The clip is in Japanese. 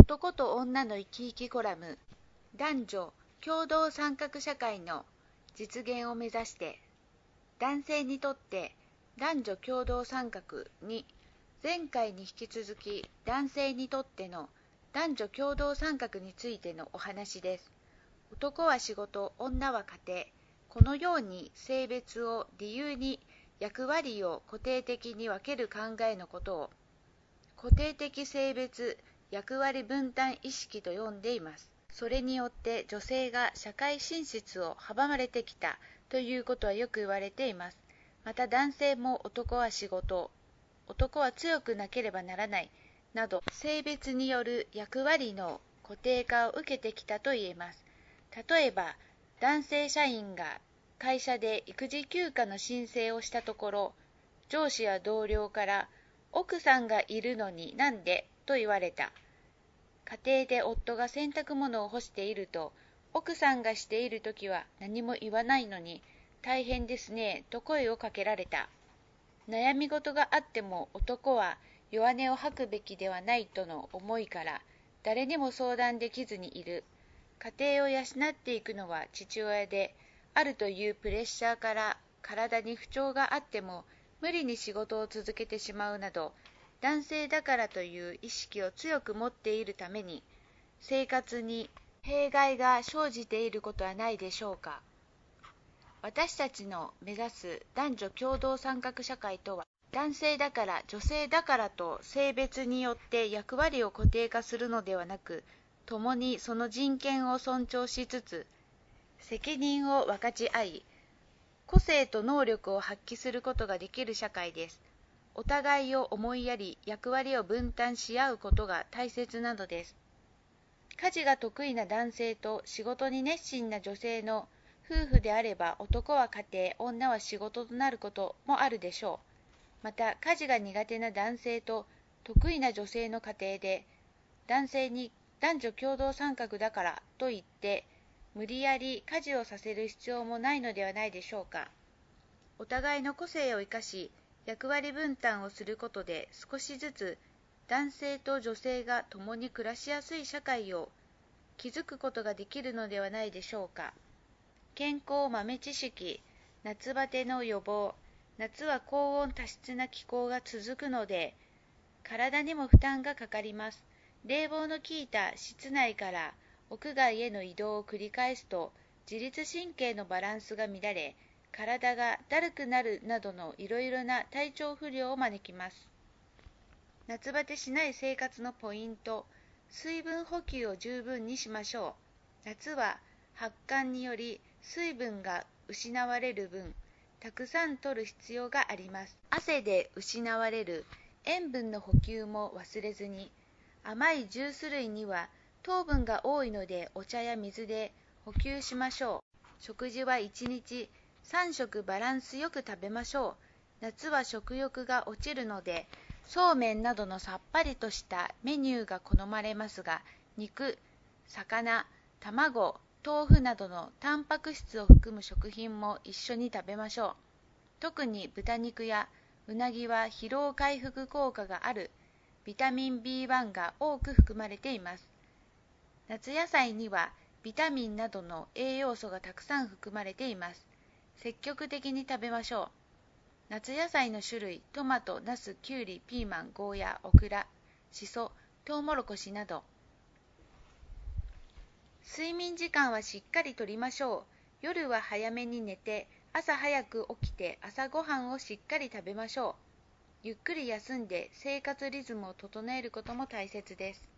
男と女の生き生きコラム、男女共同参画社会の実現を目指して、男性にとって男女共同参画に、前回に引き続き男性にとっての男女共同参画についてのお話です。男は仕事、女は家庭。このように性別を理由に役割を固定的に分ける考えのことを固定的性別役割分担意識と呼んでいます。それによって女性が社会進出を阻まれてきたということはよく言われています。また男性も男は仕事、男は強くなければならないなど性別による役割の固定化を受けてきたと言えます。例えば男性社員が会社で育児休暇の申請をしたところ、上司や同僚から奥さんがいるのになんでと言われた。家庭で夫が洗濯物を干していると、奥さんがしているときは何も言わないのに大変ですねと声をかけられた。悩み事があっても男は弱音を吐くべきではないとの思いから誰にも相談できずにいる。家庭を養っていくのは父親であるというプレッシャーから体に不調があっても無理に仕事を続けてしまうなど、男性だからという意識を強く持っているために生活に弊害が生じていることはないでしょうか。私たちの目指す男女共同参画社会とは、男性だから女性だからと性別によって役割を固定化するのではなく、共にその人権を尊重しつつ責任を分かち合い、個性と能力を発揮することができる社会です。お互いを思いやり、役割を分担し合うことが大切なのです。家事が得意な男性と仕事に熱心な女性の夫婦であれば、男は家庭、女は仕事となることもあるでしょう。また、家事が苦手な男性と得意な女性の家庭で、男性に男女共同参画だからといって、無理やり家事をさせる必要もないのではないでしょうか。お互いの個性を生かし、役割分担をすることで少しずつ男性と女性が共に暮らしやすい社会を築くことができるのではないでしょうか。健康豆知識、夏バテの予防。夏は高温多湿な気候が続くので、体にも負担がかかります。冷房の効いた室内から屋外への移動を繰り返すと、自律神経のバランスが乱れ、体がだるくなるなどのいろいろな体調不良を招きます。夏バテしない生活のポイント、水分補給を十分にしましょう。夏は発汗により水分が失われる分、たくさん摂る必要があります。汗で失われる塩分の補給も忘れずに、甘いジュース類には糖分が多いのでお茶や水で補給しましょう。食事は1日3食バランスよく食べましょう。夏は食欲が落ちるので、そうめんなどのさっぱりとしたメニューが好まれますが、肉、魚、卵、豆腐などのタンパク質を含む食品も一緒に食べましょう。特に豚肉やうなぎは疲労回復効果があるビタミン B1 が多く含まれています。夏野菜にはビタミンなどの栄養素がたくさん含まれています。積極的に食べましょう。夏野菜の種類、トマト、ナス、キュウリ、ピーマン、ゴーヤ、オクラ、シソ、トウモロコシなど。睡眠時間はしっかりとりましょう。夜は早めに寝て、朝早く起きて朝ごはんをしっかり食べましょう。ゆっくり休んで生活リズムを整えることも大切です。